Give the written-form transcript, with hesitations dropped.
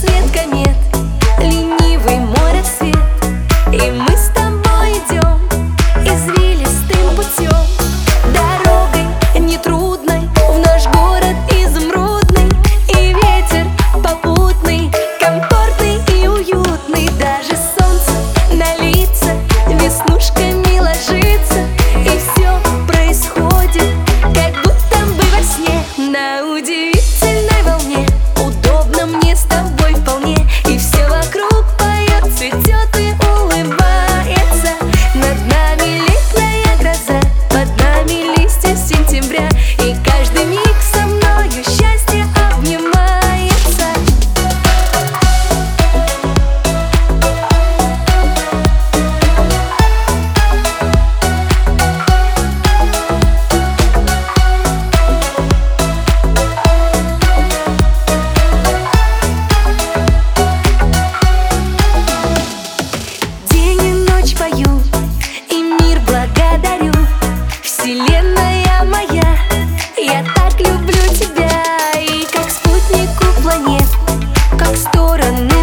свет комет, ленивый мой рассвет. И мы с тобой идем извилистым путем, дорогой нетрудной в наш город изумрудный. И ветер попутный, комфортный и уютный. Даже солнце на лица веснушками ложится, и все происходит как будто бы во сне. На удивительной волне удобно мне с тобой вполне, и все вокруг поет, цветет и улыбается. Над нами летняя гроза, под нами листья сентября, и каждый миг со мною счастье обнимается. День и ночь пою, и мир благодарю. Вселенная моя, я так люблю тебя. И как спутнику планет, как стороны